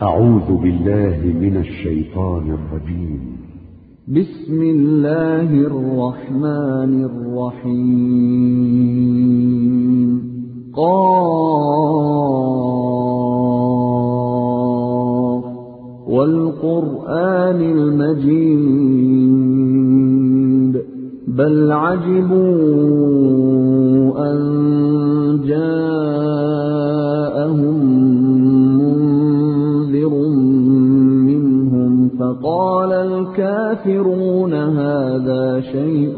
أعوذ بالله من الشيطان الرجيم. بسم الله الرحمن الرحيم. قاف والقرآن المجيد بل عجبوا أن جاءهم منذر منهم فقال الكافرون هذا شيء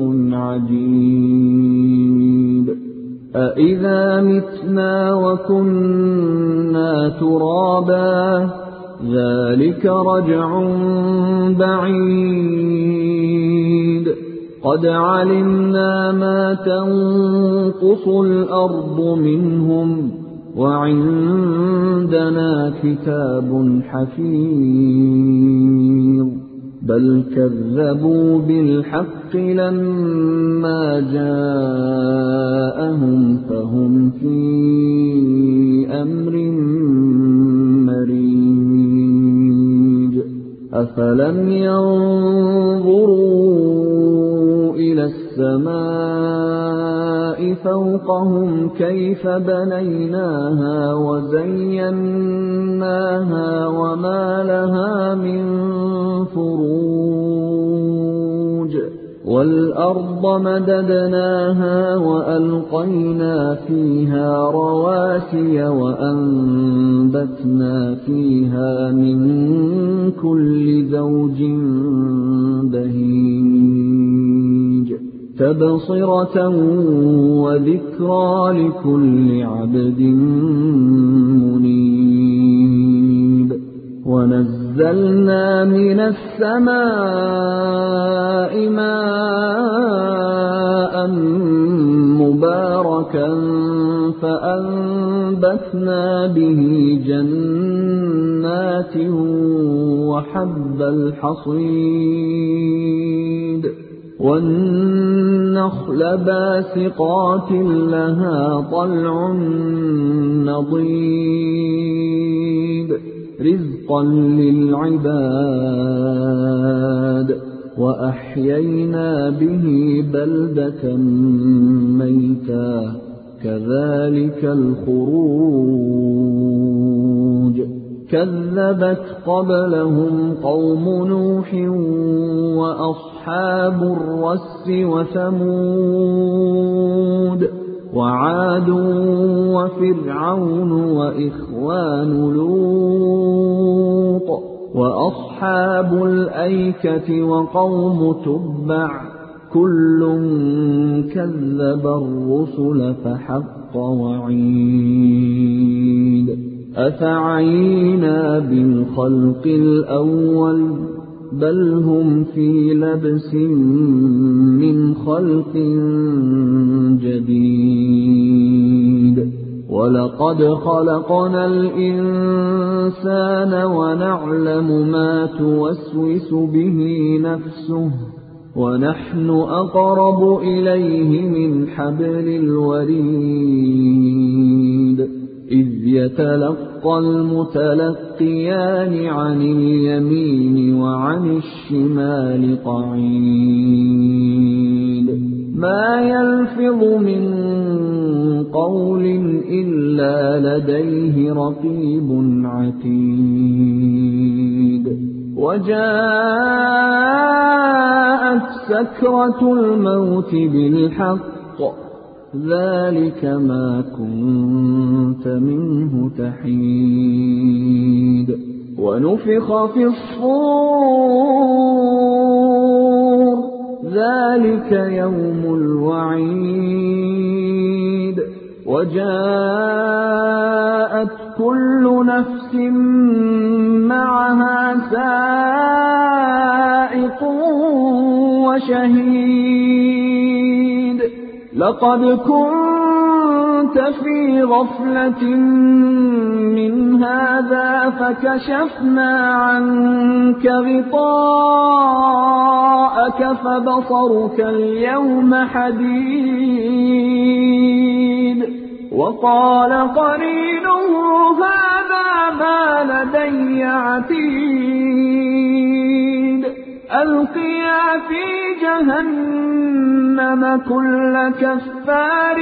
عجيب أإذا متنا وكنا ترابا ذلك رجع بعيد قد علمنا ما تنقص الأرض منهم وعندنا كتاب حفيظ بل كذبوا بالحق لما جاءهم فهم في أمر مريج أفلم ينظروا إلى السماء فوقهم كيف بنيناها وزيناها وما لها من فروج والأرض مددناها وألقينا فيها رواسي وأنبتنا فيها من كل زوج بهيج تبصرة وذكرى لكل عبد منيب ونزلنا من السماء ماء مباركا فأنبتنا به جنات وحب الحصيد والنخل باسقات لها طلع نضيد رزقا للعباد وأحيينا به بلدة ميتا كذلك الخروج كذبت قبلهم قوم نوح وأصحاب الرس وثمود وعاد وفرعون وإخوان لوط وأصحاب الأيكة وقوم تبع كل كذب الرسل فحق وعيد أفعينا بالخلق الأول بل هم في لبس من خلق جديد ولقد خلقنا الإنسان ونعلم ما توسوس به نفسه ونحن أقرب إليه من حبل الوريد إذ يتلقى المتلقيان عن اليمين وعن الشمال قعيد ما يلفظ من قول إلا لديه رقيب عتيد وجاءت سكرة الموت بالحق ذلك ما كنت منه تحيد ونفخ في الصور ذلك يوم الوعيد وجاءت كل نفس معها سائق وشهيد لقد كنت في غفلة من هذا فكشفنا عنك غطاءك فبصرك اليوم حديد وقال قرينه هذا ما لدي فألقيا في جهنم كل كفار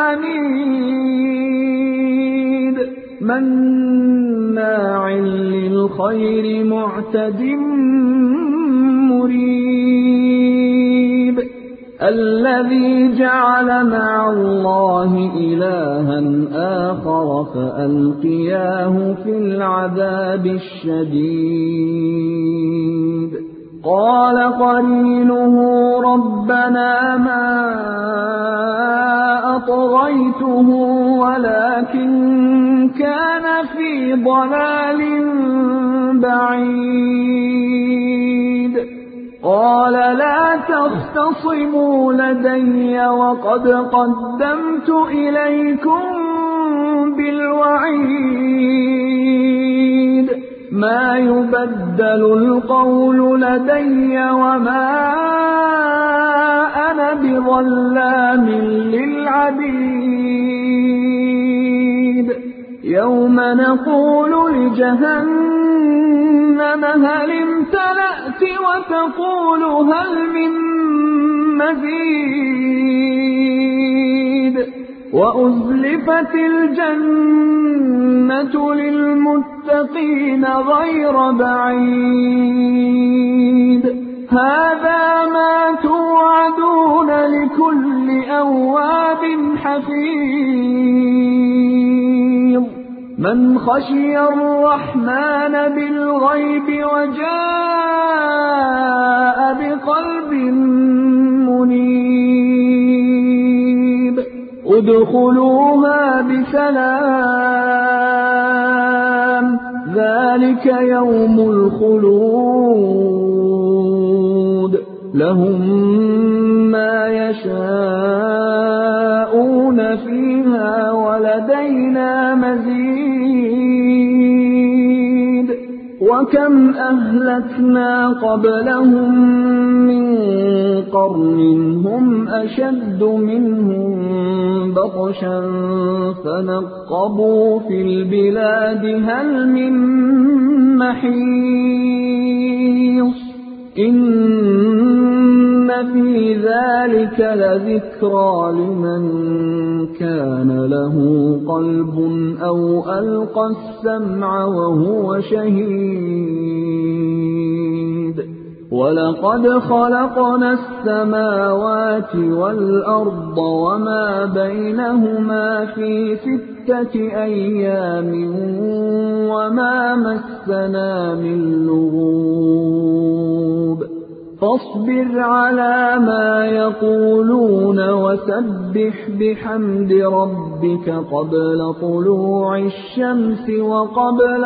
عنيد مناع للخير معتد مريب الذي جعل مع الله إلها آخر فألقياه في العذاب الشديد قال قرينه ربنا ما أطغيته ولكن كان في ضلال بعيد قال لا تختصموا لدي وقد قدمت إليكم بالوعيد ما يبدل القول لدي وما أنا بظلام للعبيد يوم نقول لجهنم هل امتلأت وتقول هل من مزيد وأزلفت الجنة للمتقين غير بعيد هذا ما توعدون لكل أواب حفيظ من خشي الرحمن بالغيب وجاء بقلب منيب ادخلوها بسلام ذلك يوم الخلود لهم ما يشاءون فيها ولدينا مزيد وكم أهلكنا قبلهم من قرن هم أشد منهم بطشا فنقبوا في البلاد هل من محيص إن في ذلك لذكرى لمن كان له قلب أو ألقى السمع وهو شهيد ولقد خلقنا السماوات والأرض وما بينهما في 6 أيام وما مسنا من لغوب فاصبر على ما يقولون وسبح بحمد ربك قبل طلوع الشمس وقبل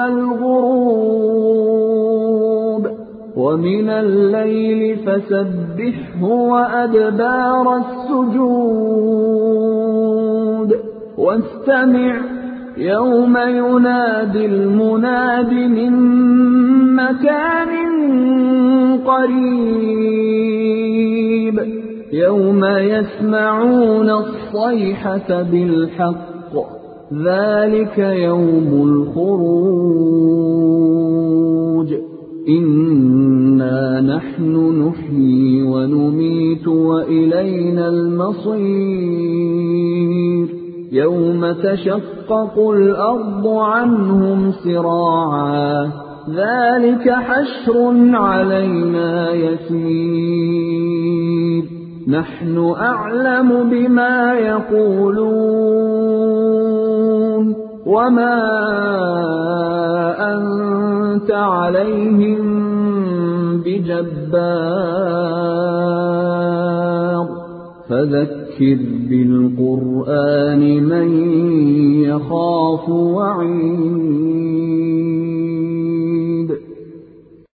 الغروب ومن الليل فسبحه وأدبار السجود واستمع يوم ينادي المناد من مكان قريب يوم يسمعون الصيحة بالحق ذلك يوم الخروج إنا نحن نحيي ونميت وإلينا المصير يوم تشقق الأرض عنهم سراعا ذلك حشر علينا يسير نحن أعلم بما يقولون وما أنت عليهم بجبار فذكر بالقرآن من يخاف وعيد